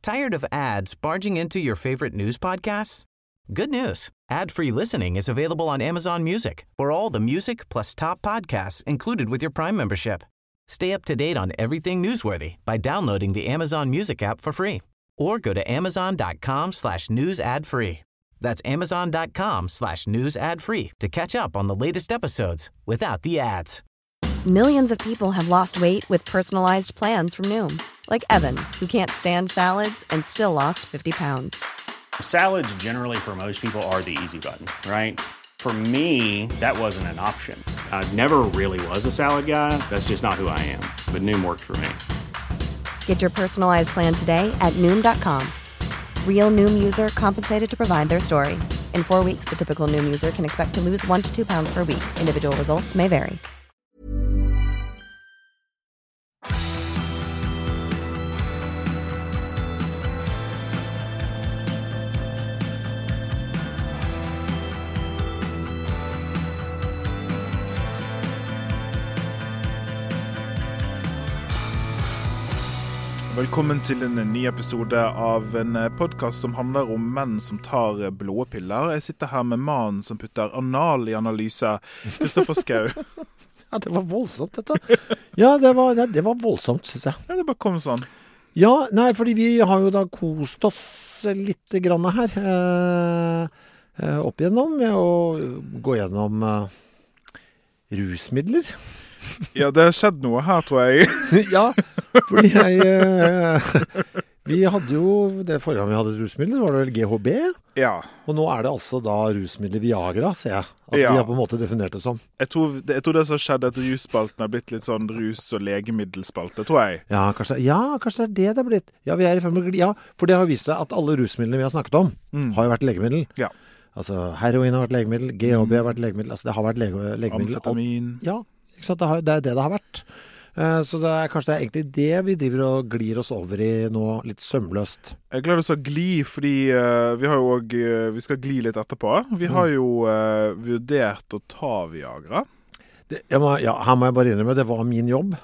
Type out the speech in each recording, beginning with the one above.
Tired of ads barging into your favorite news podcasts? Good news. Ad-free listening is available on Amazon Music for all the music plus top podcasts included with your Prime membership. Stay up to date on everything newsworthy by downloading the Amazon Music app for free or go to amazon.com/news ad free. That's amazon.com/news ad free to catch up on the latest episodes without the ads. Millions of people have lost weight with personalized plans from Noom. Like Evan, who can't stand salads and still lost 50 pounds. Salads generally for most people are the easy button, right? For me, that wasn't an option. I never really was a salad guy. That's just not who I am. But Noom worked for me. Get your personalized plan today at Noom.com. Real Noom user compensated to provide their story. In 4 weeks, the typical Noom user can expect to lose 1 to 2 pounds per week. Individual results may vary. Velkommen til en ny episode av en podcast som handler om menn som tar blå piller. Jeg sitter her med mannen som putter anal i analyse, Kristoffer Schau. Ja, det var voldsomt dette. Ja, det var voldsomt, synes jeg. Ja, det bare kom sånn. Ja, nei, fordi vi har jo da kost oss litt grann her opp igjennom med å gå gjennom rusmidler. Ja, det har skjedd noe her, tror jeg. Ja, fordi vi hadde jo, det forrige gang vi hadde et rusmiddel, så var det vel GHB. Ja. Og nå er det altså da rusmiddel Viagra, ser jeg. At vi har på en måte definert det som. Jeg tror det som skjedde etter russpalten har blitt litt sånn rus- og legemiddelspalte, tror jeg. Ja, kanskje det er det blitt. Ja, vi er i ferd med ja, for det har vist seg at alle rusmidlene vi har snakket om, har jo vært legemiddel. Ja. Altså, heroin har vært legemiddel, GHB har vært legemiddel, altså det har vært legemiddel. Amfetamin. Ja, ikke sant? Det er det har vært. Så det er kanskje egentlig det vi driver og glir oss over i nå, litt sømløst. Jeg er glad du sa gli, fordi vi har jo også, vi skal gli litt etterpå. Vi har jo vurdert å ta Viagra. Her må jeg bare innrømme, det var min jobb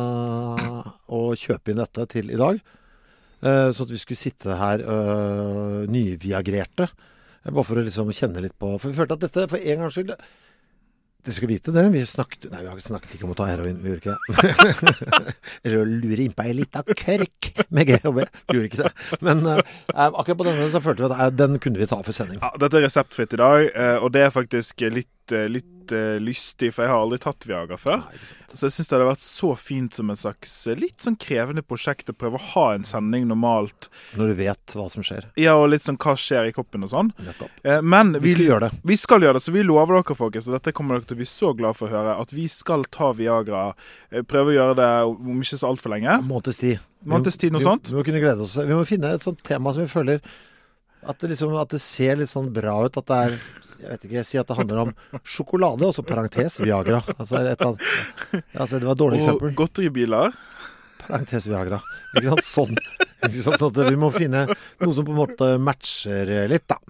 å kjøpe inn dette til i dag. Så at vi skulle sitte her nyviagrerte. Bare for å liksom kjenne litt på, for vi følte at dette, for en gangs skyld, det skal vite det. Vi har snakket ikke om å ta heroin. Vi gjorde ikke det. Eller å lure inn på en liten kørk med GHB. Vi gjorde ikke det. Men akkurat på denne så følte vi at den kunne vi ta for sending. Ja, dette er reseptfritt i dag, og det er faktisk litt lystig, for jeg har aldri tatt Viagra før. Nei, så jeg synes det hadde vært så fint som en slags litt sånn krevende prosjekt å prøve å ha en sending normalt. Når du vet hva som skjer. Ja, og litt sånn hva skjer i kroppen og sånn. Men vi skal gjøre det. Vi skal gjøre det, så vi lover dere, folkens, og dette kommer dere til å bli så glad for å høre, at vi skal ta Viagra, prøve å gjøre det om ikke så alt for lenge. Måneds tid, noe sånt. Vi må kunne glede oss. Vi må finne et sånt tema som vi føler at det ser litt sånn bra ut, at det er, jeg vet ikke, jeg sier at det handler om sjokolade, og så parentes Viagra. Altså, det var et dårlig eksempel. Og godteribiler. Parentes Viagra. Ikke sant? Sånn. Ikke sant? Sånn at vi må finne noe som på en måte matcher litt, da.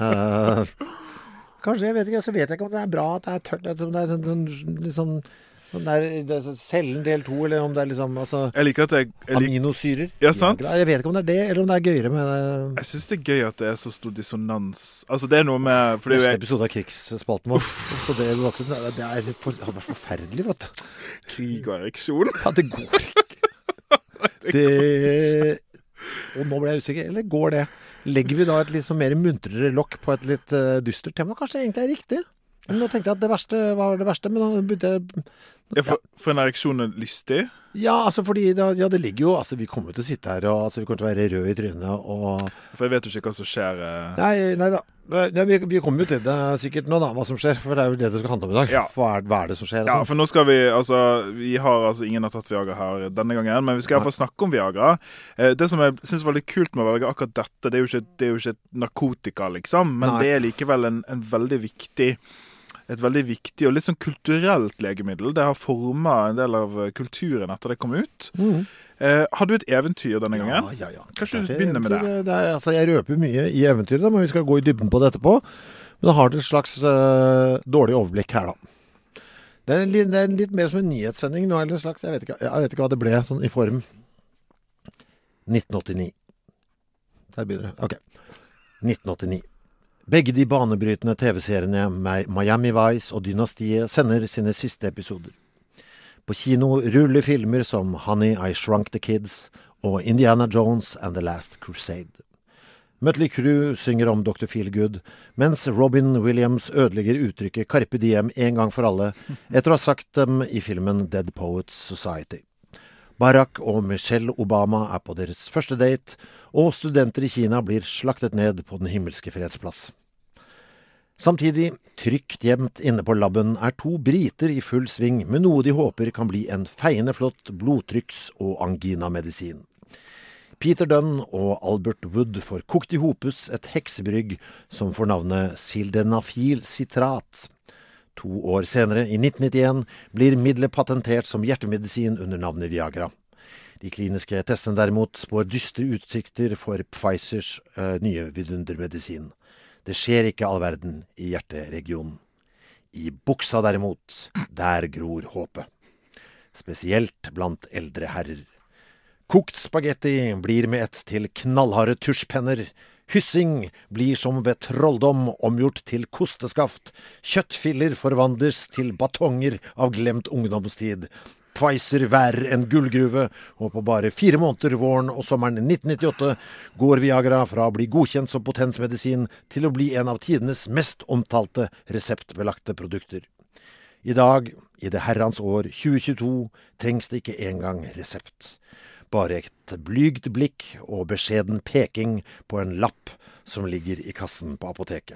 Kanskje, jeg vet ikke om det er bra, at det er tørt, at det er sånn det er cellen del 2, eller om det er liksom jeg liker at aminosyrer. Ja, sant? Jeg vet ikke om det er det, eller om det er gøyere med det. Jeg synes det er gøy at det er så stor dissonans. Altså, det er noe med neste episode av krigsspalten vår. Så det hadde vært forferdelig, vet du. Krig og ereksjon. Ja, det går ikke. Og nå ble jeg usikker, eller går det? Legger vi da et litt sånn mer muntrere lokk på et litt dystert tema? Kanskje det egentlig er riktig? Men nå tenkte jeg at det verste var det verste, men nå begynte jeg... Ja, for en ereksjon er lystig? Ja, altså fordi det ligger jo, altså vi kommer jo til å sitte her, og altså, vi kommer til å være røde i trynet, og... For jeg vet jo ikke hva som skjer... Nei da. Vi kommer jo til det sikkert nå da, hva som skjer, for det er jo det skal handle om i dag. Ja. Hva er det som skjer? Ja, for nå skal vi, ingen har tatt Viagra her denne gangen, men vi skal i hvert fall snakke om Viagra. Det som jeg synes var litt kult med å velge akkurat dette, det er jo ikke et narkotika, liksom, men det er likevel et veldig viktig og litt sånn kulturelt legemiddel. Det har formet en del av kulturen etter det kom ut. Har du et eventyr denne gangen? Ja. Kanskje du begynner med det? Jeg røper mye i eventyret, men vi skal gå i dybden på det etterpå. Men da har du et slags dårlig overblikk her da. Det er litt mer som en nyhetssending nå, eller en slags, jeg vet ikke hva det ble sånn i form. 1989. Der begynner det. Ok. 1989. Begge de banebrytende TV-seriene Miami Vice og Dynastiet sender sine siste episoder. På kino ruller filmer som Honey, I Shrunk the Kids og Indiana Jones and the Last Crusade. Mötley Crüe synger om Dr. Feelgood, mens Robin Williams ødelegger uttrykket Carpe Diem en gang for alle, etter å ha sagt dem i filmen Dead Poets Society. Barack og Michelle Obama er på deres første date, og studenter i Kina blir slaktet ned på den himmelske fredsplass. Samtidig, trygt gjemt inne på labben, er to briter i full sving med noe de håper kan bli en feiende flott blodtrykks- og angina-medisin. Peter Dunn og Albert Wood får kokt i hopus et heksebrygg som får navnet sildenafil citrat. 2 år senere, i 1991, blir middelet patentert som hjertemedisin under navnet Viagra. De kliniske testene derimot spår dystre utsikter for Pfizers nye vidundermedisin. Det skjer ikke all verden i hjerteregionen. I buksa derimot, der gror håpet. Spesielt blant eldre herrer. Kokt spagetti blir med ett til knallharde tusjpenner. Hyssing blir som ved trolldom omgjort til kosteskaft. Kjøttfiller forvandles til batonger av glemt ungdomstid. Pfizer værer en gullgruve, og på bare 4 måneder våren og sommeren 1998 går Viagra fra å bli godkjent som potensmedisin til å bli en av tidenes mest omtalte reseptbelagte produkter. I dag, i det herrens år 2022, trengs det ikke engang resept. Bare et blygt blikk og beskjeden peking på en lapp som ligger i kassen på apoteket.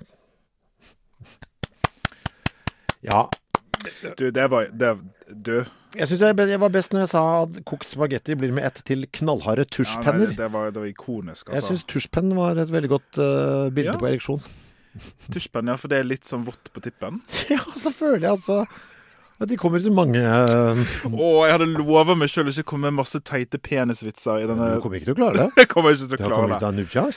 Ja. Du. Jeg synes jeg var best når jeg sa at kokt spagetti blir med ett til knallharde tusjpenner. Ja, det var ikonisk, altså. Jeg synes tusjpenn var et veldig godt bilde på ereksjon. Tusjpenn, ja, for det er litt sånn vått på tippen. Ja, så føler jeg altså at de kommer til mange jeg hadde lovet meg selv å ikke komme med masse teite penisvitser i denne. Du kommer ikke til å klare det. Jeg kommer ikke til å klare det.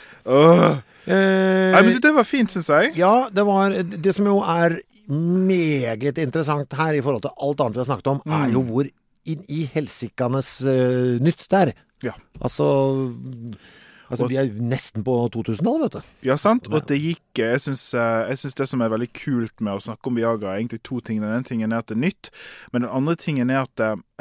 Nei, men det var fint, synes jeg. Ja, det som jo er meget interessant her i forhold til alt annet vi har snakket om, er jo hvor inn i helsikanes nytt der. Ja. Altså vi er nesten på 2000-tallet, vet du. Ja, sant. Og det gikk, jeg synes det som er veldig kult med å snakke om Viagra, er egentlig 2 ting. Den ene tingen er at det er nytt, men den andre tingen er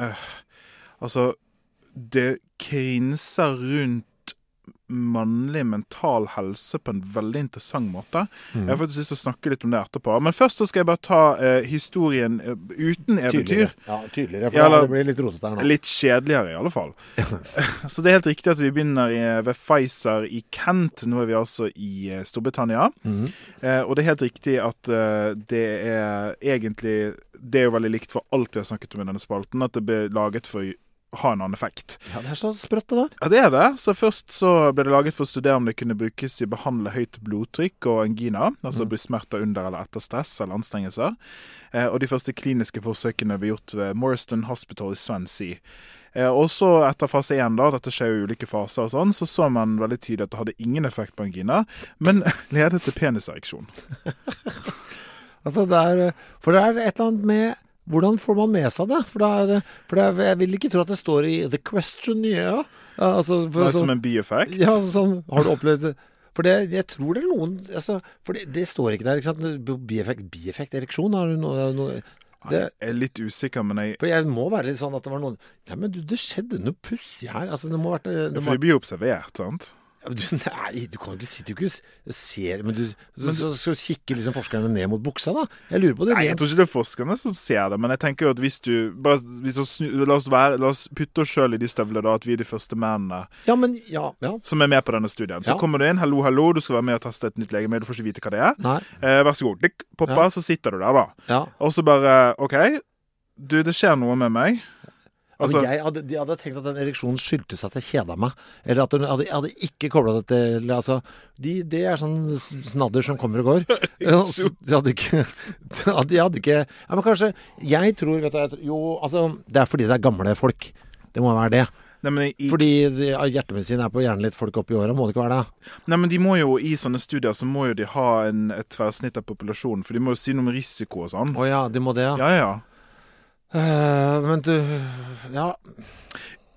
at det krinser rundt mannlig mental helse på en veldig interessant måte. Jeg har faktisk lyst til å snakke litt om det etterpå. Men først så skal jeg bare ta historien uten eventyr. Tydeligere, for det blir litt rotet der nå. Litt kjedeligere i alle fall. Så det er helt riktig at vi begynner ved Pfizer i Kent. Nå er vi altså i Storbritannia. Og det er helt riktig at det er egentlig, det er jo veldig likt for alt vi har snakket om i denne spalten, at det ble laget for ha en annen effekt. Ja, det er så sprøtt det der. Ja, det er det. Så først så ble det laget for å studere om det kunne brukes i behandle høyt blodtrykk og angina, altså bli smerter under eller etter stress eller anstrengelser. Og de første kliniske forsøkene ble gjort ved Morriston Hospital i Swansea. Og så etter fase 1 da, dette skjer jo i ulike faser og sånn, så man veldig tydelig at det hadde ingen effekt på angina, men ledet til penisereksjon. Altså for det er et eller annet med hvordan får man med seg det? For jeg vil ikke tro at det står i The Question, ja. Altså, som en bieffekt? Ja, sånn, har du opplevd det? For jeg tror det er noen, altså, for det står ikke der, ikke sant? Bieffekt, ereksjon, har du noe? Jeg er litt usikker, men For jeg må være litt sånn at det var noen, ja, men det skjedde noe pussig her, altså, det må ha vært... For det blir jo observert, sant? Nei, du kan jo ikke sitte og ser, men så skal du kikke liksom forskerne ned mot buksa da. Jeg lurer på det. Nei, jeg tror ikke det er forskerne som ser det, men jeg tenker jo at hvis du la oss putte oss selv i de støvlene da, at vi er de første mennene som er med på denne studien. Så kommer du inn, hallo, du skal være med og teste et nytt legemiddel, du får ikke vite hva det er. Vær så god, poppa, så sitter du der da. Og så bare, ok, det skjer noe med meg. Altså, jeg hadde tenkt at den ereksjonen skyldtes at jeg kjeda meg, eller at jeg hadde ikke koblet det til, altså, det er sånn snadder som kommer og går. Jeg hadde ikke, ja, men kanskje, jeg tror, altså, det er fordi det er gamle folk, det må være det. Nei, fordi hjertemedisin er på gjerne litt folk opp i året, må det ikke være det? Nei, men de må jo, i sånne studier, så må jo de ha et tverrsnitt av populasjonen, for de må jo si noe om risiko og sånn. Åja, de må det, ja. Ja. Men du, ja.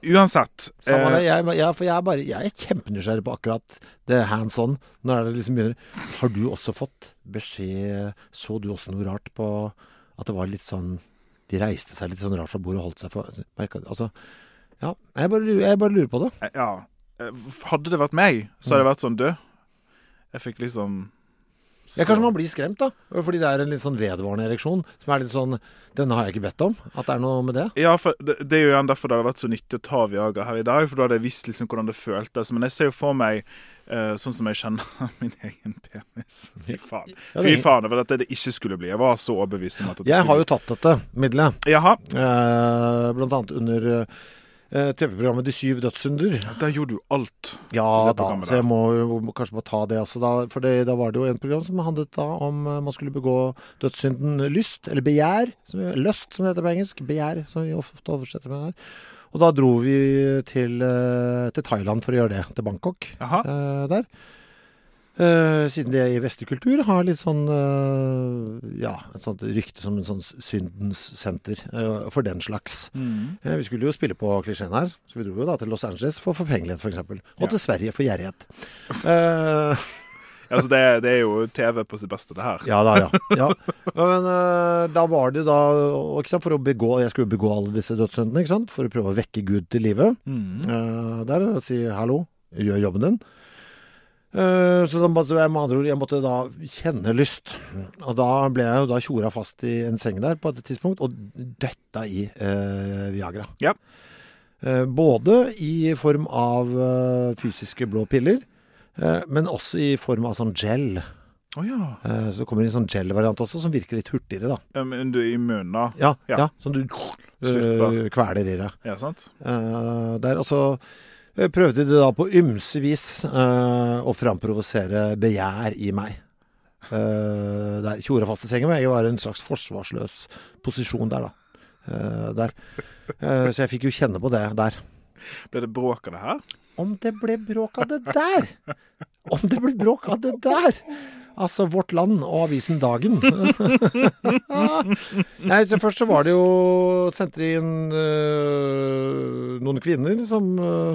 Uansett. For jeg er kjempenysgjerrig på akkurat det hands on. Når er det liksom begynner. Har du også fått beskjed, så du også noe rart på at det var litt sånn, de reiste seg litt sånn rart fra bordet og holdt seg for, altså, ja, jeg bare lurer på det. Ja, hadde det vært meg, så hadde det vært sånn, jeg fikk liksom... Ja, kanskje man blir skremt da, fordi det er en litt sånn vedvarende ereksjon, som er litt sånn, denne har jeg ikke bedt om, at det er noe med det. Ja, for det er jo igjen derfor det har vært så nyttig å ta Viagra her i dag, for da hadde jeg visst liksom hvordan det føltes, men jeg ser jo for meg, sånn som jeg kjenner min egen penis. Fy faen. Fy faen, det var dette det ikke skulle bli. Jeg var så overbevist om at det skulle bli. Jeg har jo tatt dette middelet. Jaha. Blant annet under... TV-programmet De 7 dødssynder. Der gjorde du alt. Ja da, så jeg må kanskje bare ta det også da, for da var det jo en program som handlet da om man skulle begå dødssynden lyst, eller begjær, løst som det heter på engelsk, begjær, som vi ofte oversetter med her. Og da dro vi til Thailand for å gjøre det, til Bangkok, der. Siden det i vestlig kultur har litt sånn et sånt rykte som en sånn syndens senter for den slags. Vi skulle jo spille på klisjeen her, så vi dro jo da til Los Angeles for forfengelighet for eksempel, og til Sverige for gjerrighet. Altså det er jo TV på sitt beste det her. Ja. Men da var det da, ikke sant, jeg skulle begå alle disse dødssyndene, ikke sant, for å prøve å vekke Gud til livet. Der og si hallo, gjør jobben din. Så da måtte jeg måtte da kjenne lyst, og da ble jeg jo da tjora fast i en seng der på et tidspunkt og døtta i Viagra. Ja. Både i form av fysiske blå piller, men også i form av sånn gel. Så det kommer en sånn gel-variant også som virker litt hurtigere da. Men du i munnen da? Ja, sånn du kveler i det. Ja, sant? Der også prøvde de da på ymsevis å framprovosere begjær i meg. Der tjora fast i sengen, jeg var i en slags forsvarsløs posisjon der da. Så jeg fikk jo kjenne på det der. Ble det bråk av det her? Om det ble bråk av det der! Om det ble bråk av det der! Altså Vårt Land og avisen Dagen. Nei, så først så var det jo sendt inn noen kvinner som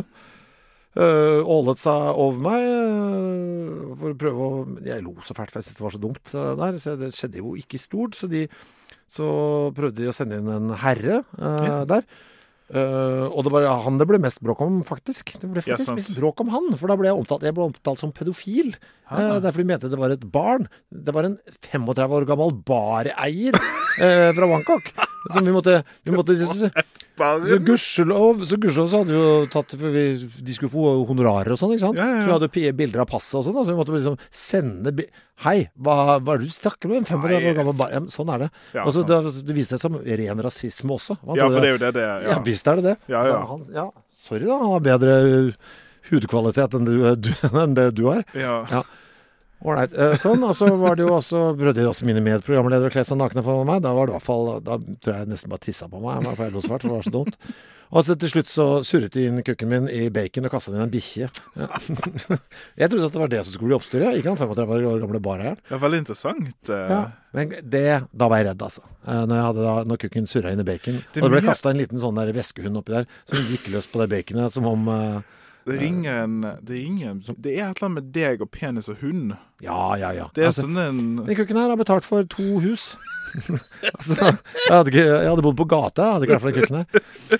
ålet seg over meg for å prøve å... Jeg lo så fælt, for jeg synes det var så dumt der, så det skjedde jo ikke stort, så prøvde de å sende inn en herre der. Og det var han det ble mest bråk om faktisk. Det ble faktisk mest bråk om han, for da ble jeg ble omtalt som pedofil. Derfor de mente det var et barn. Det var en 35 år gammel bareier fra Bangkok. Som vi måtte så gudskjelov så hadde vi jo tatt, for de skulle få honorarer og sånn, ikke sant? Så vi hadde bilder av passet og sånn, så vi måtte liksom sende hei, hva er det du snakker med en 35 år gammel bar? Ja, sånn er det. Og så det viste seg som ren rasisme også. Ja, for det er jo det. Ja, visst er det det. Ja, sorry da, han har bedre hudkvalitet enn det du har. Ja. Alright, sånn, og så var det jo også prøvde også mine medprogramledere å kle seg nakne for meg. Da var det i hvert fall, da tror jeg nesten bare tissa på meg, for jeg lo så fælt, for det var så dumt. Og så til slutt så surret de inn kukken min i bacon og kastet inn en bikkje. Ja. Jeg trodde at det var det som skulle bli oppstyret, ikke han 35 år gamle bare her. Ja, veldig interessant. Ja, men da var jeg redd, altså. Når kukken surret inn i bacon. Og det ble kastet en liten sånn der veskehund oppi der, som gikk løs på det baconet, som om... Det er et eller annet med deg og penis og hund. Ja. Det er sånn en... Den kukken her har betalt for 2 hus. Altså, jeg hadde bodd på gata, jeg hadde ikke vært for den kukken her.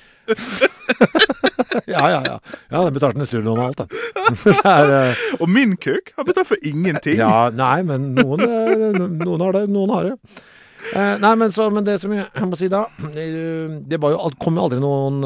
Ja, den betalte en studielån og alt det. Og min kuk har betalt for ingenting. Ja, nei, men noen har det, noen har det. Nei, men det som jeg må si da, det var jo, kom jo aldri noen...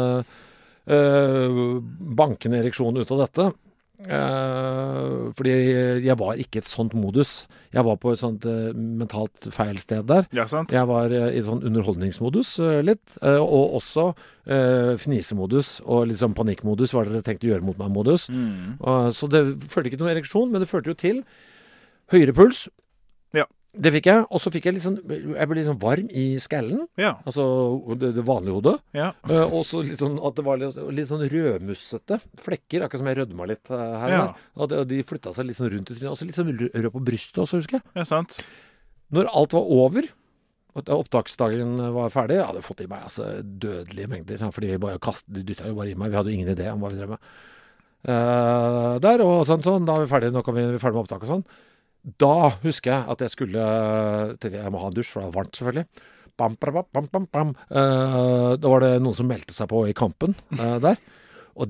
bankende ereksjon ut av dette, fordi jeg var ikke et sånt modus. Jeg var på et sånt mentalt feil sted der. Ja, sant. Jeg var i sånn underholdningsmodus litt, og også fnisemodus og litt sånn panikkmodus, hva dere tenkte å gjøre mot meg-modus. Så det førte ikke noe ereksjon, men det førte jo til høyere puls. Ja. Det fikk jeg, og så fikk jeg jeg ble litt sånn varm i skallen, altså det vanlige hodet, og så litt sånn at det var litt sånn rødmussete flekker, akkurat som jeg rødma litt her, og de flyttet seg litt sånn rundt i trynet, og så litt sånn rød på brystet også, husker jeg. Ja, sant. Når alt var over, Opptaksdagen var ferdig. Jeg hadde fått i meg dødelige mengder, fordi de dyttet jo bare i meg. Vi hadde jo ingen idé om hva vi drev med. Der, og sånn, da var vi ferdige, nå kan vi ferdig med opptak og sånn. Da husker jeg at jeg jeg må ha en dusj, for det var varmt selvfølgelig. Bam, bam, bam, bam, bam. Da var det noen som meldte seg på i kampen der. Og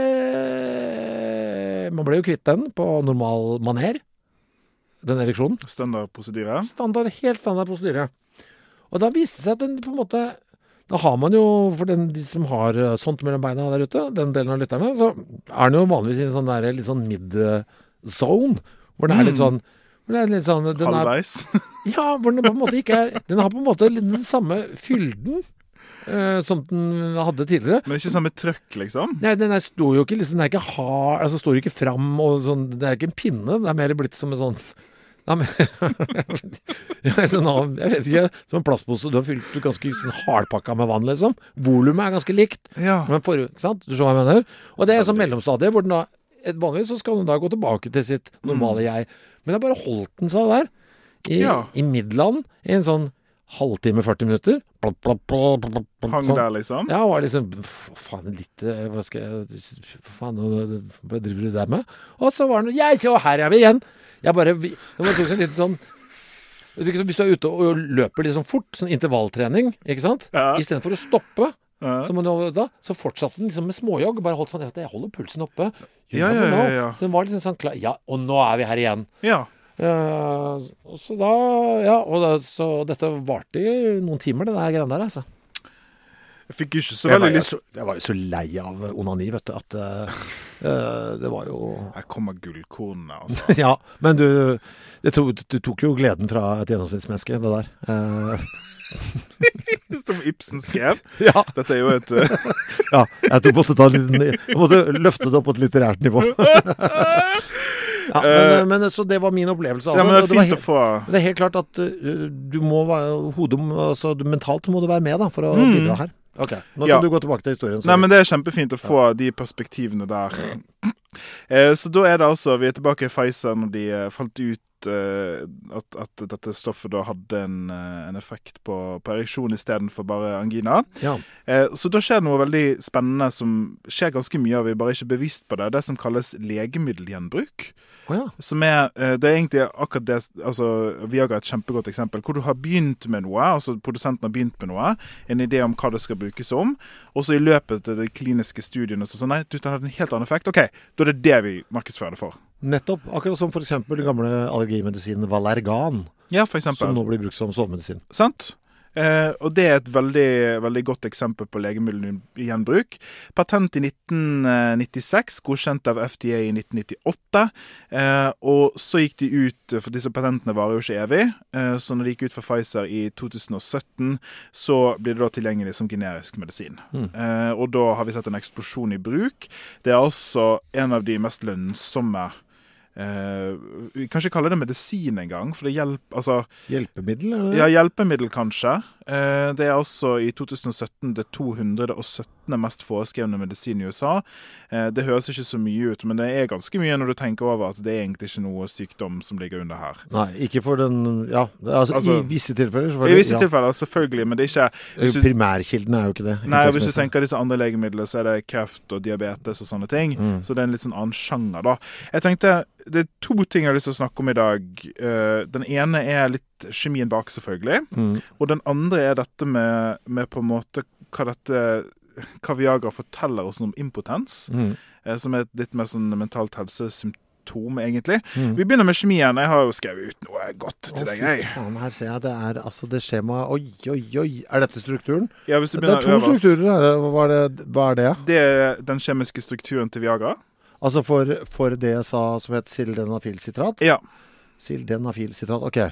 man ble jo kvitt den på normal maner, den ereksjonen. Helt standard prosedyre. Og da viste det seg at den på en måte, da har man jo, for de som har sånt mellom beina der ute, den delen av lytterne, så den jo vanligvis i en sånn der, litt sånn mid-zone, hvor det litt sånn, halvveis. Ja, hvor den på en måte ikke den har på en måte den samme fylden som den hadde tidligere. Men ikke samme trøkk, liksom? Nei, den står jo ikke, liksom, den ikke hard, står ikke fram, og sånn, det ikke en pinne, det mer blitt som en sånn, jeg vet ikke, som en plastpose du har fylt ganske sånn hardpakka med vann, liksom. Volumet ganske likt, men ikke sant? Du skjønner hva jeg mener? Og det sånn mellomstadie, hvor den da, vanligvis så skal den da gå tilbake til sitt normale jeg. Men jeg bare holdt den seg der, i Midland, i en sånn halvtime, 40 minutter. Hang der, liksom? Ja, var liksom, faen, litt, hva driver du der med? Og så var den, her vi igjen! Det var sånn litt sånn, hvis du ute og løper litt sånn fort, sånn intervalltrening, ikke sant? I stedet for å stoppe, så fortsatte den liksom med småjogg, bare holdt sånn, jeg holder pulsen oppe. Ja. Så den var liksom sånn klar, og nå vi her igjen. Ja. Så dette varte i noen timer, det der greiene der, altså. Jeg fikk ikke så veldig lyst. Jeg var jo så lei av onani, vet du, at det var jo... Her kommer gullkornene, altså. Ja, men du tok jo gleden fra et gjennomsnittsmenneske, det der. Som Ibsen skrev. Ja. Dette jo et... Ja, jeg måtte løfte det opp på et litterært nivå. Ja, men så det var min opplevelse av det. Ja, men det fint å få... Det helt klart at du må være mentalt må du være med da, for å bidra her. Ok, nå kan du gå tilbake til historien. Nei, men det kjempefint å få de perspektivene der. Så da det altså, vi tilbake i Pfizer når de falt ut at dette stoffet da hadde en effekt på ereksjon i stedet for bare angina. Ja. Så da skjer det noe veldig spennende som skjer ganske mye av, vi bare ikke bevisst på det. Det som kalles legemiddelgjenbruk. Som det egentlig akkurat det, altså Viagra et kjempegodt eksempel, hvor du har begynt med noe, altså produsenten har begynt med noe, en idé om hva det skal brukes om, og så i løpet av de kliniske studiene så nei, du har en helt annen effekt, ok, da det vi markedsfører det for. Nettopp, akkurat som for eksempel den gamle allergimedisinen Valergan, for eksempel. Som nå blir brukt som sovemedisin. Sant? Og det et veldig, veldig godt eksempel på legemiddelgjenbruk. Patent i 1996, godkjent av FDA i 1998, og så gikk de ut, for disse patentene varer jo ikke evig, så når de gikk ut for Pfizer i 2017, så blir det da tilgjengelig som generisk medisin. Og da har vi sett en eksplosjon i bruk. Det altså en av de mest lønnsomme vi kan ikke kalle det medisin en gang, for det hjelpemiddel? Eller? Ja, hjelpemiddel kanskje. Det altså i 2017 det 217. mest foreskrevne medisin i USA. Det høres ikke så mye ut, men det ganske mye når du tenker over at det egentlig ikke noe sykdom som ligger under her. Nei, ikke for den, i visse tilfeller. I visse tilfeller, selvfølgelig, men det ikke... Primærkilden jo ikke det. Nei, hvis du tenker disse andre legemidler, så det kreft og diabetes og sånne ting. Så det en litt sånn annen sjanger da. Jeg tenkte, det 2 ting jeg har lyst til å snakke om i dag. Den ene litt kjemien bak, selvfølgelig. Og den andre dette med på en måte hva Viagra forteller oss om impotens, som et litt mer sånn mentalt helsesymptom, egentlig. Vi begynner med kjemien. Jeg har jo skrevet ut noe godt til deg, jeg. Her ser jeg, det skjema, oi. Dette strukturen? Ja, hvis du begynner det 2 strukturer, hva det? Det den kjemiske strukturen til Viagra. Altså for det jeg sa som het sildenafilsitrat? Ja. Sildenafilsitrat, ok.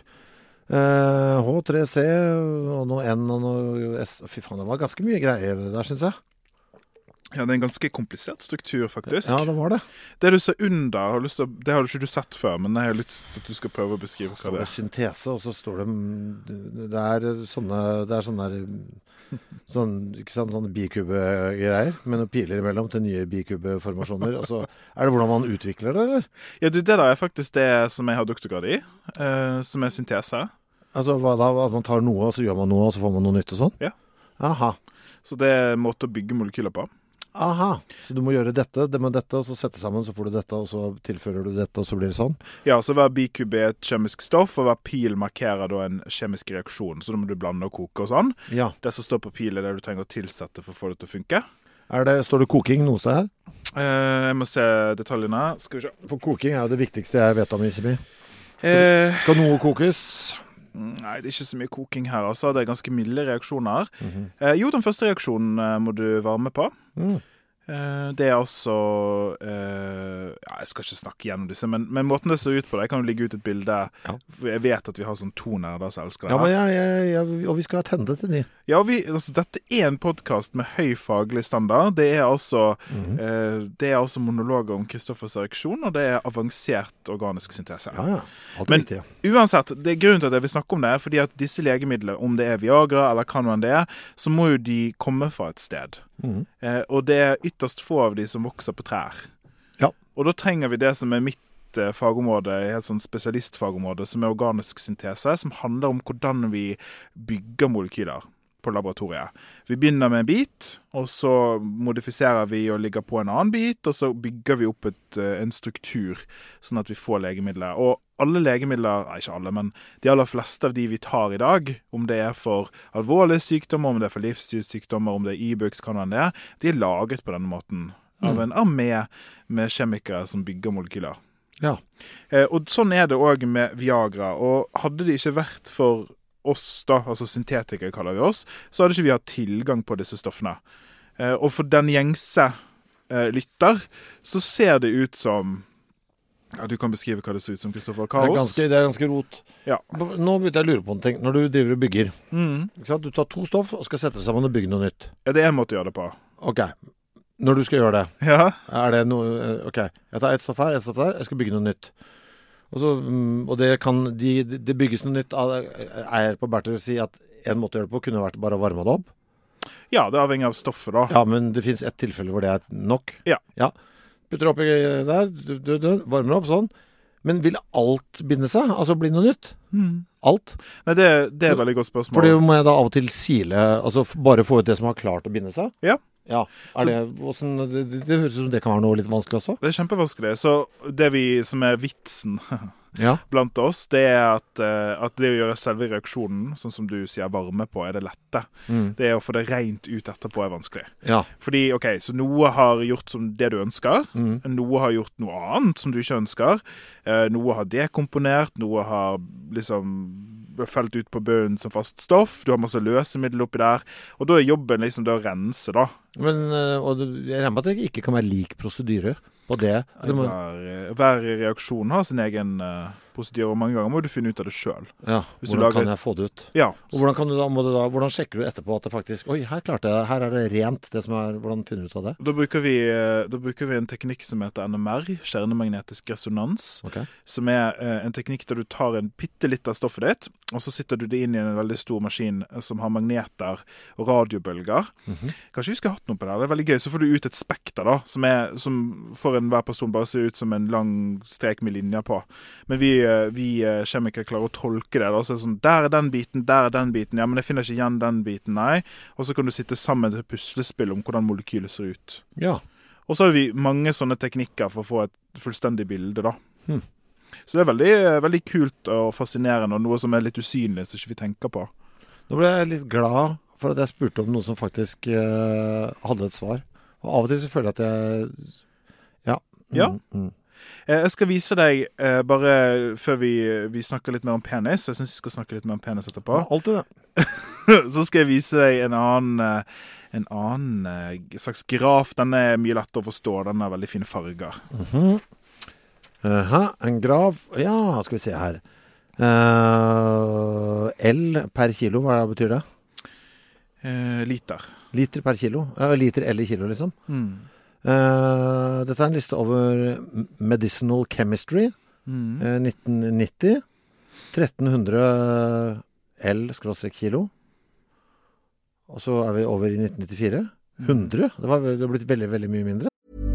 H3C, og noe N, og noe S. Fy faen, det var ganske mye greier der, synes jeg. Ja, det en ganske komplisert struktur, faktisk. Ja, det var det. Det du ser under, det har du ikke sett før, men jeg har lyst til at du skal prøve å beskrive hva det syntese, og så står det sånne ikke sant, sånne bikube-greier, med noen piler imellom til nye bikube-formasjoner. Og så det hvordan man utvikler det, eller? Ja, det der faktisk det som jeg har doktorgrad i, som syntese. Altså hva da? At man tar noe, og så gjør man noe, og så får man noe nytt og sånn? Ja. Aha. Så det er en måte å bygge molekyler på. Aha. Så du må gjøre dette, det med dette, og så sette sammen, så får du dette, og så tilfører du dette, og så blir det sånn? Ja, så hver bikube er et kjemisk stoff, og hver pil markerer da en kjemisk reaksjon. Så da må du blande og koke og sånn. Ja. Det som står på pil er det du trenger å tilsette for å få det til å funke. Står det koking noe sted her? Jeg må se detaljene. Skal vi se. For koking er jo det viktigste jeg vet om i Sibi. Skal noe kokes? Nei, det er ikke så mye koking her, altså. Det er ganske milde reaksjoner. Jo, den første reaksjonen må du være med på. Det er altså jeg skal ikke snakke gjennom disse, men måten det ser ut på det, jeg kan jo ligge ut et bilde. Ja. Jeg vet at vi har sånn 2 nerder som elsker det her. Ja, men og vi skal attende til de. Ja, altså, dette er en podcast med høy faglig standard. Det er altså monologer om Kristoffers ereksjon, og det er avansert organisk syntese. Ja. Men uansett, det er grunnen til at jeg vil snakke om det, fordi at disse legemidler, om det er Viagra eller hva nå det er, så må jo de komme fra et sted. Og det er ytterst få av de som vokser på trær. Ja. Og da trenger vi det som er mitt fagområde, helt sånn spesialistfagområde, som er organisk syntese, som handler om hvordan vi bygger molekyler på laboratoriet. Vi begynner med en bit, og så modifiserer vi og ligger på en annen bit, og så bygger vi opp en struktur, sånn at vi får legemidler. Og alle legemidler, ikke alle, men de aller fleste av de vi tar i dag, om det er for alvorlige sykdommer, om det er for livsstilssykdommer, om det er e-books, kan det være, de er laget på denne måten av en armé med kjemikere som bygger molekyler. Ja. Og sånn er det også med Viagra, og hadde det ikke vært for oss da, altså syntetikere kaller vi oss, så hadde ikke vi hatt tilgang på disse stoffene. Og for den gjengse lytter, så ser det ut som, ja, du kan beskrive hva det ser ut som, Kristoffer. Kaos. Det er ganske rot. Ja. Nå begynte jeg å lure på en ting. Når du driver og bygger, ikke sant? Du tar 2 stoff og skal sette det sammen og bygge noe nytt. Ja, det er en måte å gjøre det på. Ok. Når du skal gjøre det, ja. Er det noe, ok, jeg tar et stoff her, jeg skal bygge noe nytt. Og det kan, det bygges noe nytt. Er på Bertil å si at en måte å gjøre det på kunne vært bare å varme det opp? Ja, det er avhengig av stoffet da. Ja, men det finnes et tilfelle hvor det er nok. Ja. Putter oppi der, varmer opp sånn. Men vil alt binde seg? Altså bli noe nytt? Alt? Nei, det er et veldig godt spørsmål. For det må jeg da av og til sile, altså bare få ut det som har klart å binde seg? Ja. Ja, det høres ut som det kan være noe litt vanskelig også. Det er kjempevanskelig. Så det som er vitsen blant oss, det er at det å gjøre selve reaksjonen, sånn som du sier varme på, er det lette. Det er å få det rent ut etterpå er vanskelig. Ja. Fordi, så noe har gjort som det du ønsker, noe har gjort noe annet som du ikke ønsker, noe har dekomponert, noe har liksom felt ut på bunnen som fast stoff, du har masse løsemiddel oppi der, og da er jobben liksom det å rense da. Men, jeg regner med at det ikke kan være lik prosedyre på det. Hver reaksjon har sin egen prosedyre, og mange ganger må du finne ut av det selv. Ja, hvordan kan jeg få det ut? Ja. Og hvordan sjekker du etterpå at det faktisk, her klarte jeg det, her er det rent det som er, hvordan finner du ut av det? Da bruker vi en teknikk som heter NMR, kjernemagnetisk resonans, som er en teknikk der du tar en bittelitt av stoffet ditt, og så sitter du det inn i en veldig stor maskin som har magneter og radiobølger. Kanskje vi skulle hatt noe på det, det er veldig gøy, så får du ut et spekter da, som for enhver person bare ser ut som en lang strek med linjer på. Men vi kjemikere klarer å tolke det da, så sånn, der er den biten, ja, men jeg finner ikke igjen den biten, nei. Og så kan du sitte sammen til puslespill om hvordan molekylet ser ut. Ja. Og så har vi mange sånne teknikker for å få et fullstendig bilde da. Så det er veldig, veldig kult og fascinerende, og noe som er litt usynlig, som ikke vi tenker på. Nå ble jeg litt glad for at jeg spurte om noe som faktisk hadde et svar. Og av og til så føler jeg at jeg... Ja. Jeg skal vise deg, bare før vi snakker litt mer om penis, jeg synes vi skal snakke litt mer om penis etterpå. Ja, alltid det. Så skal jeg vise deg en annen slags graf. Den er mye lettere å forstå, den har veldig fine farger. En graf, ja, skal vi se her. L per kilo, hva betyr det? Liter. Liter per kilo? Liter L i kilo, liksom? Dette er en liste over medicinal chemistry 1990 1300 L/kilo, og så er vi over i 1994 100, det har blitt veldig, veldig mye mindre.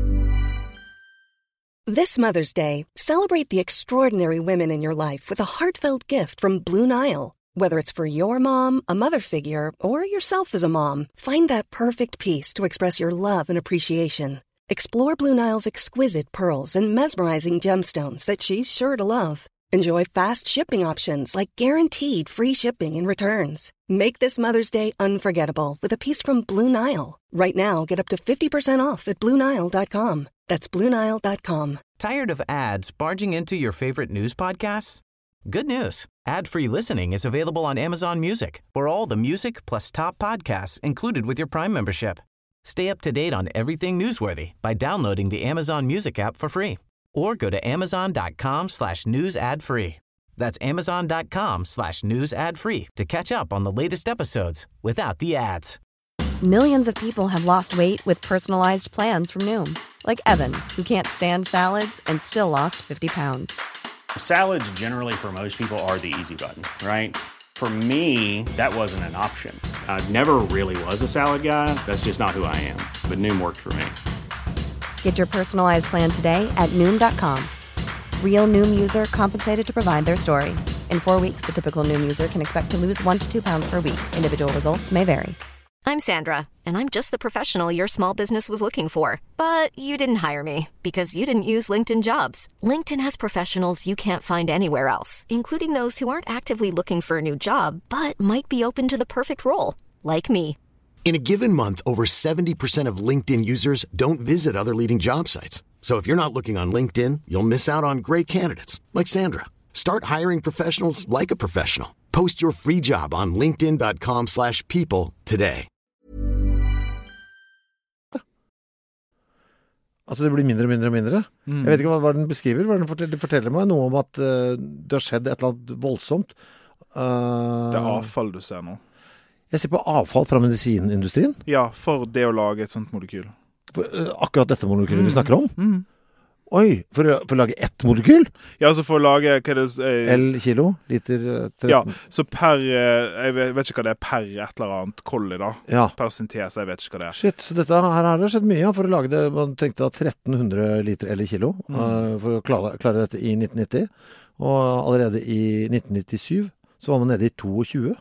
This Mother's Day, celebrate the extraordinary women in your life with a heartfelt gift from Blue Nile. Whether it's for your mom, a mother figure, or yourself as a mom, find that perfect piece to express your love and appreciation. Explore Blue Nile's exquisite pearls and mesmerizing gemstones that she's sure to love. Enjoy fast shipping options like guaranteed free shipping and returns. Make this Mother's Day unforgettable with a piece from Blue Nile. Right now, get up to 50% off at BlueNile.com. That's BlueNile.com. Tired of ads barging into your favorite news podcasts? Good news. Ad-free listening is available on Amazon Music for all the music plus top podcasts included with your Prime membership. Stay up to date on everything newsworthy by downloading the Amazon Music app for free or go to amazon.com/news ad free. That's amazon.com/news ad free to catch up on the latest episodes without the ads. Millions of people have lost weight with personalized plans from Noom. Like Evan, who can't stand salads and still lost 50 pounds. Salads generally for most people are the easy button, right? For me, that wasn't an option. I never really was a salad guy. That's just not who I am. But Noom worked for me. Get your personalized plan today at Noom.com. Real Noom user compensated to provide their story. In 4 weeks, the typical Noom user can expect to lose 1 to 2 pounds per week. Individual results may vary. I'm Sandra, and I'm just the professional your small business was looking for. But you didn't hire me because you didn't use LinkedIn Jobs. LinkedIn has professionals you can't find anywhere else, including those who aren't actively looking for a new job, but might be open to the perfect role, like me. In a given month, over 70% of LinkedIn users don't visit other leading job sites. So if you're not looking on LinkedIn, you'll miss out on great candidates like Sandra. Start hiring professionals like a professional. Post your free job on linkedin.com/people today. Altså det blir mindre og mindre og mindre. Jeg vet ikke hva den beskriver. Hva den forteller meg noe om at det har skjedd et eller annet voldsomt. Det avfall du ser nå. Jeg ser på avfall fra medisinindustrien. Ja, for det å lage et sånt molekyl. Akkurat dette molekylet vi snakker om. Oi, for å lage ett molekyl? Ja, altså for å lage hva det L kilo, liter 13. Ja, så per jeg vet ikke hva det er per et eller annet kolli da. Ja. Per syntese, jeg vet ikke hva det er. Shit, så dette her har det skjedd mye, ja, for å lage det. Man trengte da 1300 liter L kilo for å klare dette i 1990. Og allerede i 1997 så var man nede i 22.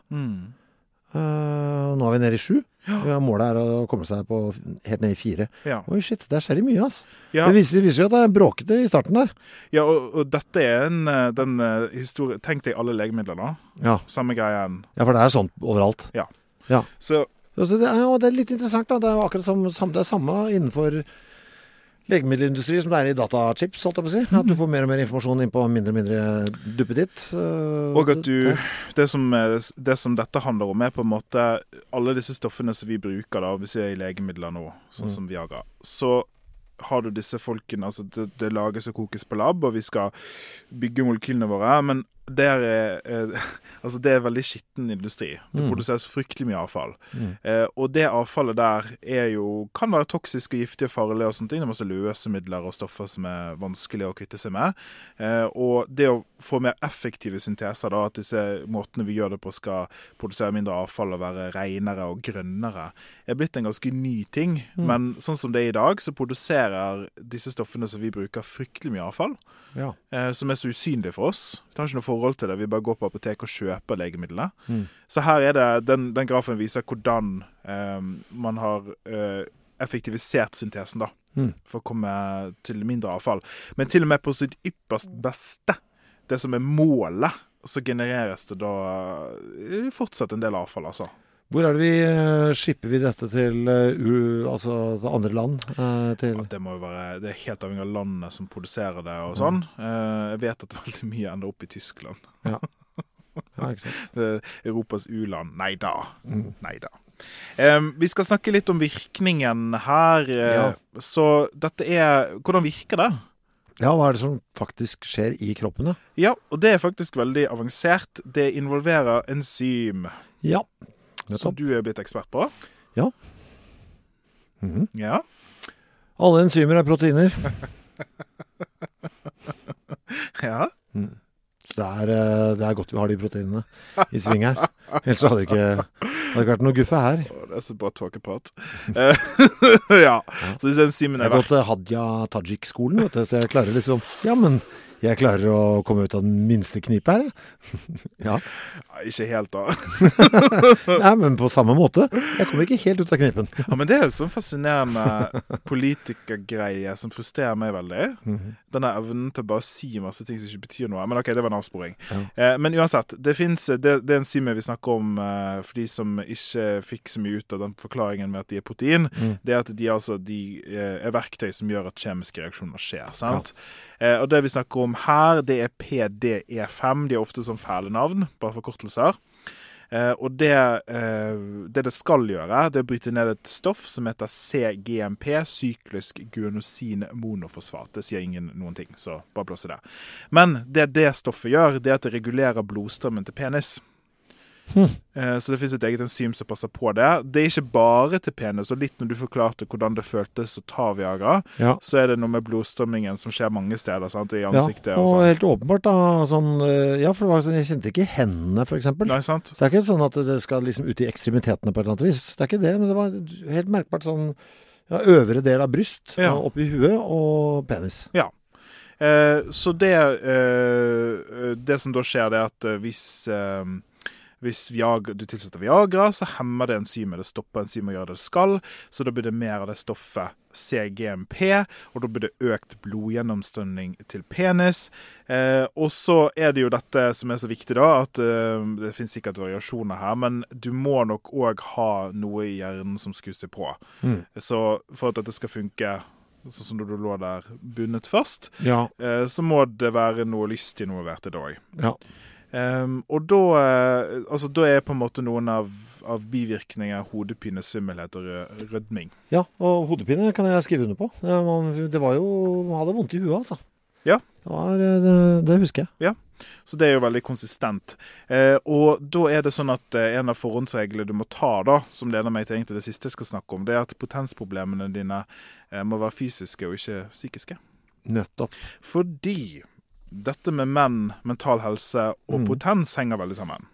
Nå er vi nede i 7. Ja, målet er å komme seg på helt ned i 4. Ja. Oi, shit, der skjer det mye, ass. Ja. Det viser jo at det er bråkete i starten der. Ja, og dette er den historie. Tenk deg alle legemidler da. Ja. Samme greien. Ja, for det er sånt overalt. Ja. Ja. Så det er litt interessant da. Det er jo akkurat som det er samme innenfor legemiddelindustri som det er i datachips, holdt jeg på å si. At du får mer og mer informasjon inn på mindre og mindre duppeditt. Og at det som dette handler om er på en måte alle disse stoffene som vi bruker da, hvis vi er i legemidler nå, sånn som Viagra, så har du disse folkene, altså det lages og kokes på lab, og vi skal bygge molekylene våre, men det er veldig skitten industri. Det produseres fryktelig mye avfall. Og det avfallet der kan være toksisk og giftig og farlig og sånne ting. Det er masse løse midler og stoffer som er vanskelig å kvitte seg med. Og det å få mer effektive synteser, da, at disse måtene vi gjør det på skal produsere mindre avfall og være renere og grønnere, er blitt en ganske ny ting. Men sånn som det er i dag, så produserer disse stoffene som vi bruker fryktelig mye avfall. Ja. Som er så usynlige for oss. Vi tar ikke noe forhold til det. Vi bare går på apotek og kjøper legemidlene. Så her er det, den grafen viser hvordan man har effektivisert syntesen da, for å komme til mindre avfall. Men til og med på sitt ypperst beste, det som er målet, så genereres det da fortsatt en del avfall, altså. Hvor er det skipper vi dette til, til andre land? Det må jo være, det er helt avhengig av landet som produserer det og sånn. Jeg vet at veldig mye ender opp i Tyskland. Ja, ikke sant. Europas u-land. Neida. Vi skal snakke litt om virkningen her. Så dette hvordan virker det? Ja, hva er det som faktisk skjer i kroppen da? Ja, og det er faktisk veldig avansert. Det involverer enzym. Ja. Som du er blitt ekspert på? Ja. Ja. Alle enzymer er proteiner. Ja. Så det er godt vi har de proteinene i sving her. Ellers hadde det ikke vært noe guffe her. Det er så bra tåkeprat. Ja. Så disse enzymene jeg har gått til Hadia Tajik-skolen, vet du, så jeg klarer liksom, ja, men Jeg klarer å komme ut av den minste knipet her, ja. Ikke helt da. Nei, men på samme måte. Jeg kommer ikke helt ut av knipen. Ja, men det sånn fascinerende politikergreie som frustrerer meg veldig. Denne evnen til å bare si masse ting som ikke betyr noe. Men ok, det var en avsporing. Ja. Men uansett, det er enzymer vi snakker om for de som ikke fikk så mye ut av den forklaringen med at de protein. Det at de er verktøy som gjør at kjemiske reaksjoner skjer, sant? Ja. Og det vi snakker om her, det er PDE5. De er ofte som fæle navn, bare forkortelser. Og det skal gjøre, det er å bryte ned et stoff som heter CGMP, syklisk guanosin-monofosfat. Det sier ingen noen ting, så bare blåse det. Men det stoffet gjør, det er at det regulerer blodstrømmen til penis. Så det finnes et eget enzym som passer på det. Det er ikke bare til penis, og litt når du forklarte hvordan det føltes å ta Viagra, så er det noe med blodstrømmingen som skjer mange steder, sant? I ansiktet. Ja, og helt åpenbart da, sånn, for det var sånn, jeg kjente ikke hendene for eksempel. Nei, sant? Så det er ikke sånn at det skal liksom ut i ekstremitetene på et eller annet vis. Det er ikke det, men det var helt merkbart sånn, øvre del av bryst, opp i huet og penis. Ja. Så det som da skjer, det er at hvis du tilsetter Viagra, så hemmer det enzymet, det stopper enzymet og gjør det skal, så da blir det mer av det stoffet CGMP, og da blir det økt blodgjennomstrømning til penis. Og så er det jo dette som er så viktig da, at det finnes sikkert variasjoner her, men du må nok også ha noe i hjernen som skrur seg på. Så for at dette skal funke, sånn som du lå der bundet fast, så må det være noe lystig noe hvert det også. Ja. Og da er på en måte noen av bivirkninger hodepine, svimmelhet og rødming. Ja, og hodepine kan jeg skrive under på. Det var jo, man hadde vondt i huet, altså. Ja. Det husker jeg. Ja, så det er jo veldig konsistent. Og da er det sånn at en av forhåndsreglene du må ta da, som leder meg til egentlig det siste jeg skal snakke om, det er at potensproblemene dine må være fysiske og ikke psykiske. Nettopp. Fordi dette med menn, mental helse og potens henger veldig sammen.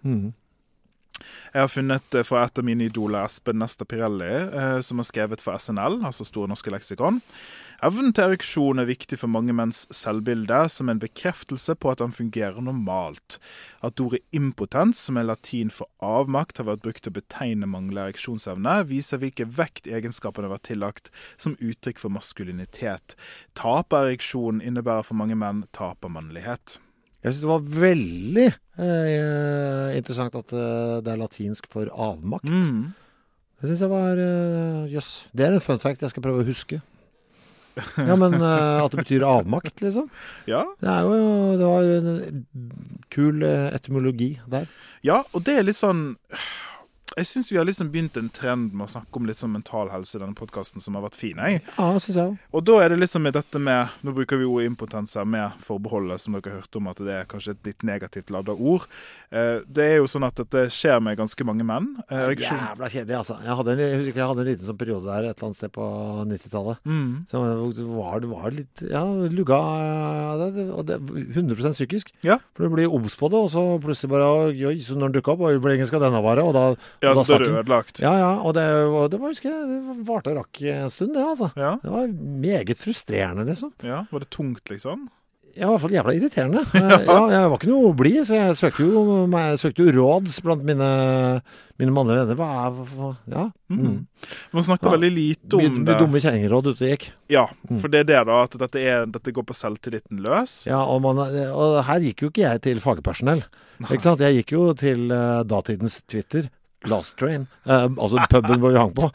Jeg har funnet fra et av mine idoler, Espen Nesta Pirelli, som har skrevet for SNL, altså Store Norske Leksikon. Evnen til ereksjon er viktig for mange menns selvbilde, som en bekreftelse på at han fungerer normalt. At ordet impotens, som er latin for avmakt, har vært brukt til å betegne manglende ereksjonsevne, viser hvilke vektegenskapene har vært tillagt som uttrykk for maskulinitet. Tap av ereksjon innebærer for mange menn tap av mannlighet. Jeg synes det var veldig interessant at det er latinsk for avmakt. Det synes jeg var, jøss. Det er en fun fact jeg skal prøve å huske. Ja, men at det betyr avmakt, liksom. Ja. Det var en kul etymologi der. Ja, og det er litt sånn... Jeg synes vi har liksom begynt en trend med å snakke om litt sånn mental helse i denne podcasten som har vært fin, jeg. Ja, synes jeg. Og da er det liksom med dette med, nå bruker vi ordet impotens her med forbeholdet, som dere har hørt om at det er kanskje et litt negativt ladet ord. Det er jo sånn at dette skjer med ganske mange menn. Jævla kjedelig, altså. Jeg hadde en liten sånn periode der et eller annet sted på 90-tallet. Så var litt, lugga, og det 100% psykisk. Ja. For du blir obs på det, og så plutselig bare, så når den dukker opp, og hvor lenge skal denne vare, og da ja, så er det ødelagt. Ja, og det var, husker jeg, det varte og rakk en stund, det, altså. Ja. Det var meget frustrerende, liksom. Ja, var det tungt, liksom? Ja, i hvert fall jævla irriterende. Jeg var ikke noe blid, så jeg søkte jo råds blant mine mannlige venner. Ja. Man snakker veldig lite om det. Dumme kjengeråd ute gikk. Ja, for det er det da, at dette går på selvtilliten løs. Ja, og her gikk jo ikke jeg til fagpersonell. Ikke sant? Jeg gikk jo til datidens Twitter, Last Train, altså puben hvor vi hang på.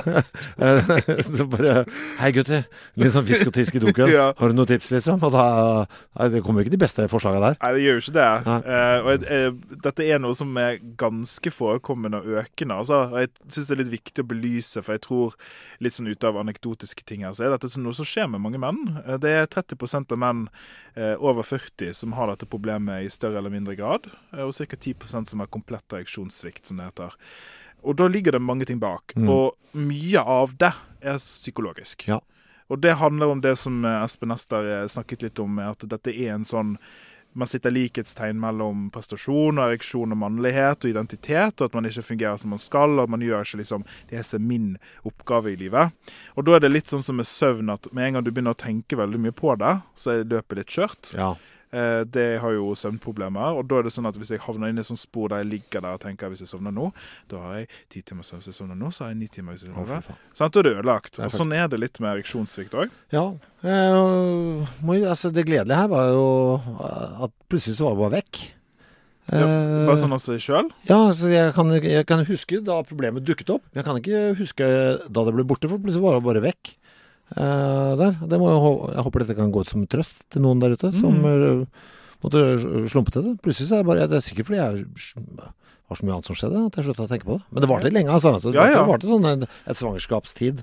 Så bare, hei gutter, litt sånn fisk og tisk i doken. Ja. Har du noen tips, liksom? Og det kommer jo ikke de beste forslagene der. Nei, det gjør jo ikke det. Og dette er noe som er ganske forekommende og økende. Altså. Og jeg synes det er litt viktig å belyse, for jeg tror litt sånn ut av anekdotiske ting her, så er dette noe som skjer med mange menn. Det er 30% av menn over 40 som har dette problemet i større eller mindre grad, og ca. 10% som har komplett ereksjonssvikt, som det heter. Og da ligger det mange ting bak, og mye av det er psykologisk. Ja. Og det handler om det som Espen Ester snakket litt om, at dette er en sånn man sitter likhetstegn mellom prestasjon og ereksjon og mannlighet og identitet, og at man ikke fungerer som man skal, og at man gjør ikke liksom det som er min oppgave i livet. Og da er det litt sånn som med søvn, at med en gang du begynner å tenke veldig mye på det, så er løpet litt kjørt. Ja. Det har jo søvnproblemer, og da er det sånn at hvis jeg havner inn i sånn spor der jeg ligger der og tenker hvis jeg sovner nå, da har jeg 10 timer søvn. Hvis jeg sovner nå, så har jeg 9 timer hvis jeg sovner. Sånn, da er det ødelagt. Og sånn er det litt med ereksjonssvikt også. Ja, altså det gledelige her var jo at plutselig så var det bare vekk. Bare sånn av seg selv? Ja, altså jeg kan huske da problemet dukket opp. Jeg kan ikke huske da det ble borte, for plutselig var det bare vekk. Jeg håper dette kan gå ut som trøst til noen der ute som måtte slumpe til det. Plutselig så er det sikkert fordi jeg har så mye annet som skjedde at jeg sluttet å tenke på det. Men det varte lenge, altså. Det varte sånn et svangerskapstid.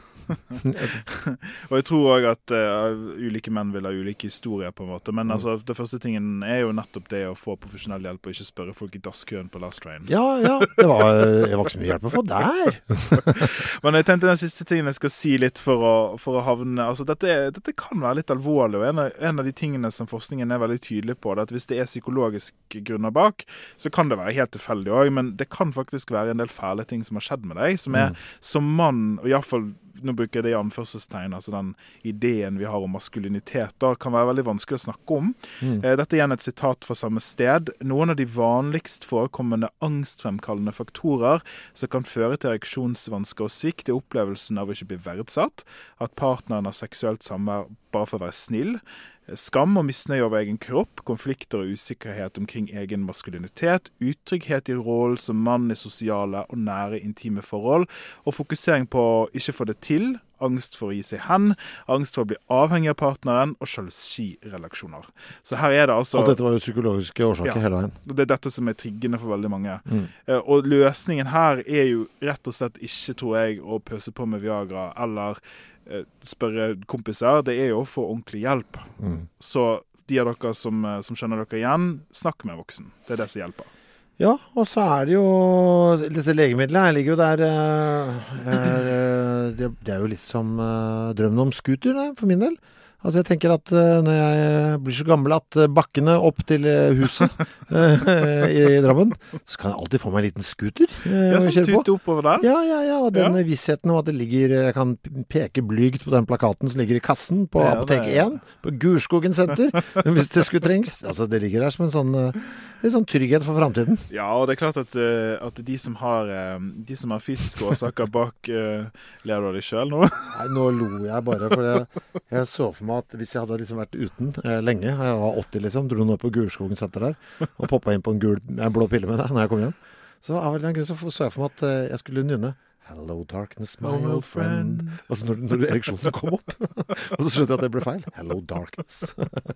Og jeg tror også at ulike menn vil ha ulike historier på en måte, men altså, det første tingen er jo nettopp det å få profesjonell hjelp og ikke spørre folk i dasskøen på Last Train. Ja, det var ikke så mye hjelp å få der. Men jeg tenkte den siste tingen jeg skal si litt for å havne, altså dette kan være litt alvorlig, og en av de tingene som forskningen er veldig tydelig på, det at hvis det er psykologisk grunner bak, så kan det være helt tilfeldig også, men det kan faktisk være en del fæle ting som har skjedd med deg, som er som mann, og i hvert fall nå bruker jeg det i anførselstegn, altså den ideen vi har om maskulinitet, da kan være veldig vanskelig å snakke om. Dette er igjen et sitat fra samme sted. Noen av de vanligst forekommende angstfremkallende faktorer som kan føre til ereksjonsvansker og svikt er opplevelsen av å ikke bli verdsatt, at partneren har seksuelt samvær bare for å være snill, skam og misnøye over egen kropp, konflikter og usikkerhet omkring egen maskulinitet, utrygghet i rollen som mann i sosiale og nære intime forhold, og fokusering på å ikke få det til, angst for å gi seg hen, angst for å bli avhengig av partneren, og sjalusireaksjoner. Så her er det altså... Og dette var jo psykologiske årsaker hele veien. Det er dette som er triggende for veldig mange. Og løsningen her er jo rett og slett ikke, tror jeg, å pøse på med Viagra, eller spørre kompiser, det er jo å få ordentlig hjelp. Så de av dere som skjønner dere igjen, snakk med voksen. Det er det som hjelper. Ja, og så er det jo dette legemiddelet, jeg ligger jo der det er jo litt som drømmen om scooter, for min del. Altså jeg tenker at når jeg blir så gammel at bakkene opp til huset i Drammen, så kan jeg alltid få meg en liten scooter sånn tute oppover der? Ja, og den vissheten om at det ligger, jeg kan peke blygt på den plakaten som ligger i kassen på Apotek 1, på Gurskogen senter, hvis det skulle trengs. Altså det ligger der som en sånn trygghet for fremtiden. Ja, og det er klart at de som har fysiske årsaker bak, ler du av deg selv nå? Nei, nå lo jeg bare, for jeg så for meg at hvis jeg hadde liksom vært uten lenge, jeg var 80 liksom, dro nå på Gurskogen senter der, og poppet inn på en blå pille med det når jeg kom hjem. Så av en grunn så jeg for meg at jeg skulle nynne Hello darkness, my old friend. Altså når ereksjonen kom opp, og så skjønte jeg at det ble feil. Hello darkness.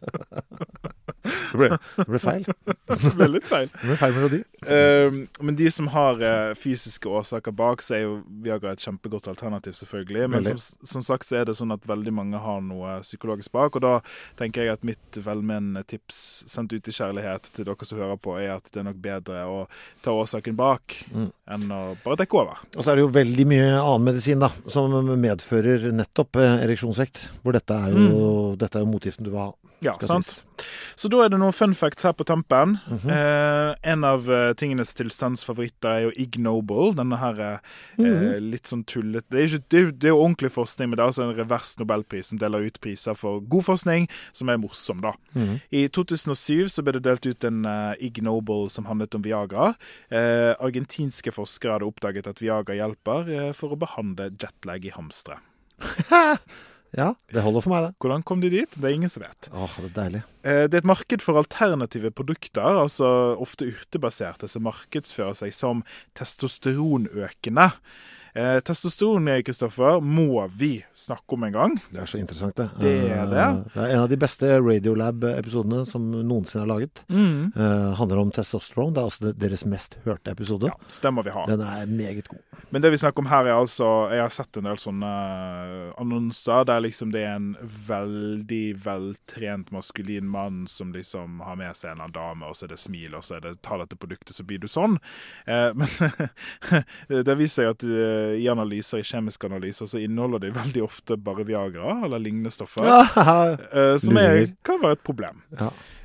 Det ble feil. Det ble litt feil. Det ble feil melodi. Men de som har fysiske årsaker bak, så er jo Viagra et kjempegodt alternativ selvfølgelig. Men som sagt så er det sånn at veldig mange har noe psykologisk bak, og da tenker jeg at mitt velmenende tips sendt ut i kjærlighet til dere som hører på, er at det er nok bedre å ta årsaken bak enn å bare dekke over. Og så er det jo veldig mye annen medisin da, som medfører nettopp ereksjonssvikt, hvor dette er jo motgiften du vil ha. Ja, sant. Så da er det noen fun facts her på tampen. En av tingenes tilstandsfavoritter er jo Ig Nobel. Denne her litt sånn tullet. Det er jo ordentlig forskning, men det er altså en revers Nobelpris som deler ut priser for god forskning, som er morsom da. I 2007 så ble det delt ut en Ig Nobel som handlet om Viagra. Argentinske forskere hadde oppdaget at Viagra hjelper for å behandle jetlag i hamstre. Ja, det holder for meg det. Hvordan kom de dit? Det er ingen som vet. Det er deilig. Det er et marked for alternative produkter, altså ofte urtebaserte, som markedsfører seg som testosteronøkende. Testosteron, Kristoffer, må vi snakke om en gang. Det er så interessant det. Det er det. Det er en av de beste Radiolab-episodene som noensinne er laget. Handler om testosteron. Det er også deres mest hørte episode. Ja, så den må vi ha. Den er meget god. Men det vi snakker om her er altså, jeg har sett en del sånne annonser der liksom det er en veldig veltrent maskulin mann som liksom har med seg en eller annen dame, og så er det smil, og så er det ta dette produktet, så blir du sånn. Men det viser seg at i analyser, i kjemiske analyser, så inneholder de veldig ofte bare Viagra, eller lignende stoffer, som kan være et problem. Ja.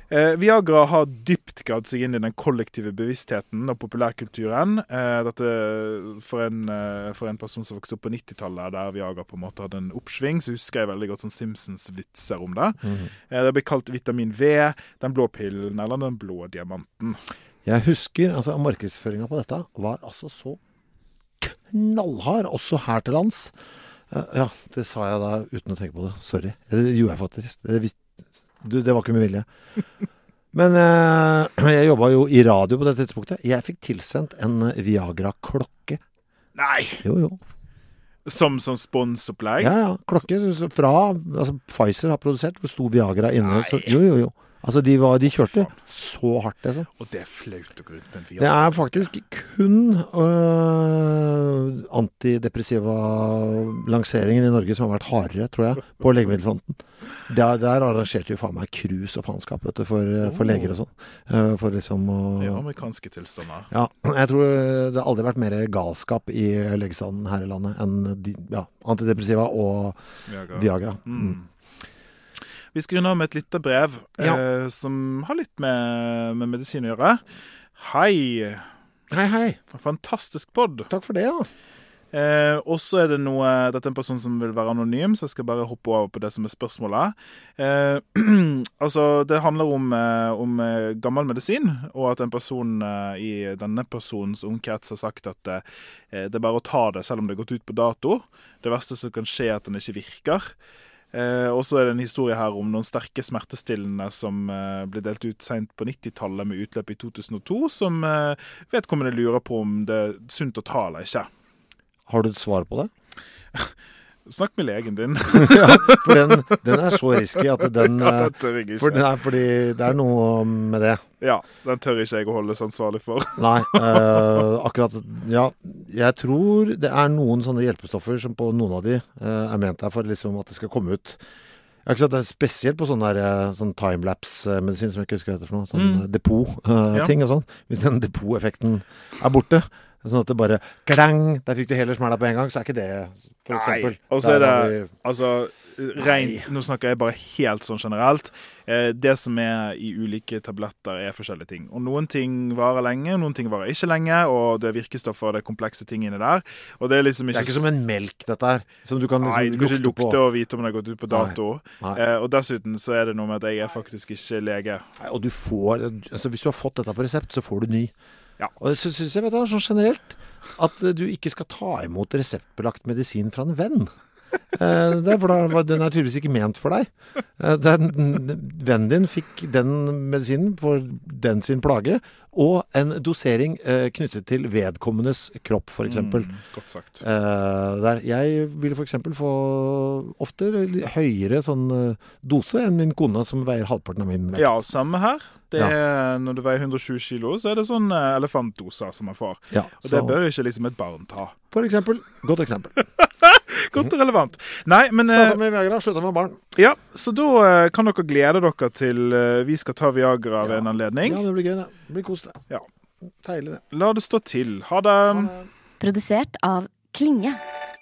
Viagra har dypt gravd seg inn i den kollektive bevisstheten og populærkulturen. Dette for en person som vokste opp på 90-tallet, der Viagra på en måte hadde en oppsving, så husker jeg veldig godt sånn Simpsons-vitser om det. Det ble kalt vitamin V, den blå pillen eller den blå diamanten. Jeg husker, altså markedsføringen på dette var altså så knallhard, også her til lands. Ja, det sa jeg da uten å tenke på det. Sorry. Det gjorde jeg faktisk. Det var ikke med vilje. Men jeg jobbet jo i radio på det tidspunktet. Jeg fikk tilsendt en Viagra-klokke. Nei! Jo. Som sponsopplegg? Ja. Klokke fra Pfizer har produsert, hvor sto Viagra inne. Så, jo. Altså, de kjørte så hardt, liksom. Og det flaut å gå rundt med en Viagra. Det er faktisk kun antidepressiva lanseringen i Norge som har vært hardere, tror jeg, på legemiddelfronten. Der arrangerte jo faen meg krus og faenskap, vet du, for leger og sånn. For liksom å... Ja, amerikanske tilstander. Ja, jeg tror det har aldri vært mer galskap i legestanden her i landet enn antidepressiva og Viagra. Vi skal runde av med et lite brev som har litt med medisin å gjøre. Hei. Hei. Fantastisk podd. Takk for det, ja. Og så er det dette er en person som vil være anonym, så jeg skal bare hoppe over på det som er spørsmålet. Altså, det handler om gammel medisin, og at en person i denne personens omkrets har sagt at det er bare å ta det selv om det har gått ut på dato. Det verste som kan skje er at den ikke virker. Og så er det en historie her om noen sterke smertestillende som ble delt ut sent på 90-tallet med utløp i 2002, som vedkommende lurer på om det er sunt å ta eller ikke. Har du et svar på det? Snakk med legen din. Ja, for den er så risky at den den tør jeg ikke. Fordi det er noe med det. Ja, den tør ikke jeg å holdes ansvarlig for. Nei, akkurat, ja, jeg tror det er noen sånne hjelpestoffer som på noen av de er ment der for liksom at det skal komme ut. Jeg har ikke sagt det er spesielt på sånn timelapse-medisin som jeg ikke husker hva heter for noe, sånn depot-ting og sånn. Hvis den depot-effekten er borte, sånn at det bare klang, der fikk du hele smæla på en gang, så er ikke det, for eksempel. Nei, og så er det, nå snakker jeg bare helt sånn generelt, det som er i ulike tabletter er forskjellige ting. Og noen ting varer lenge, noen ting varer ikke lenge, og det er virkestoffer, og det er komplekse ting inni der. Og det er liksom ikke... Det er ikke som en melk, dette her. Som du kan liksom Nei, du kan ikke lukte og vite om det har gått ut på dato. Nei. Og dessuten så er det noe med at jeg er faktisk ikke lege. Nei, og du får, altså hvis du har fått dette på resept, så får du ny. Ja. Og så synes jeg, vet du, sånn generelt, at du ikke skal ta imot reseptbelagt medisin fra en venn. For den er tydeligvis ikke ment for deg. Vennen din fikk den medisinen for den sin plage, og en dosering knyttet til vedkommendes kropp, for eksempel. Godt sagt. Jeg ville for eksempel få ofte høyere sånn dose enn min kone som veier halvparten av min vekt. Ja, samme her. Det er, når du veier 120 kilo, så er det sånn elefantdoser som man får. Ja, og det bør ikke liksom et barn ta. For eksempel. Godt eksempel. Godt og relevant. Nei, men... Startet med Viagra, sluttet med barn. Ja, så da kan dere glede dere til vi skal ta Viagra ved en anledning. Ja, det blir gøy det. Det blir kos det. Ja. Deilig det. La det stå til. Ha det. Produsert av Klinge.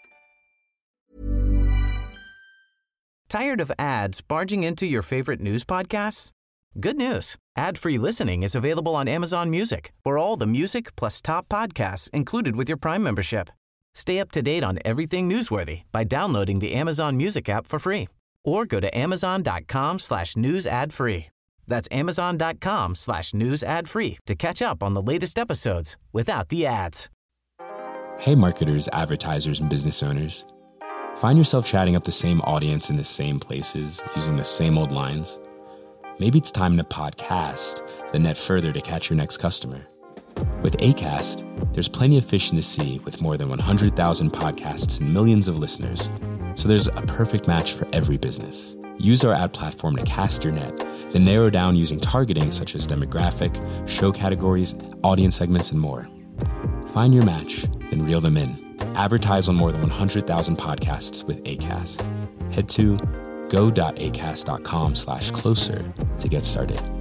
Tired of ads barging into your favorite news podcasts? Good news. Ad-free listening is available on Amazon Music for all the music plus top podcasts included with your Prime membership. Stay up to date on everything newsworthy by downloading the Amazon Music app for free or go to amazon.com/news ad free. That's amazon.com/news ad free to catch up on the latest episodes without the ads. Hey marketers, advertisers, and business owners. Find yourself chatting up the same audience in the same places using the same old lines? Maybe it's time to podcast, then net further to catch your next customer. With Acast, there's plenty of fish in the sea with more than 100,000 podcasts and millions of listeners. So there's a perfect match for every business. Use our ad platform to cast your net, then narrow down using targeting such as demographic, show categories, audience segments, and more. Find your match, then reel them in. Advertise on more than 100,000 podcasts with Acast. Head to go.acast.com/closer to get started.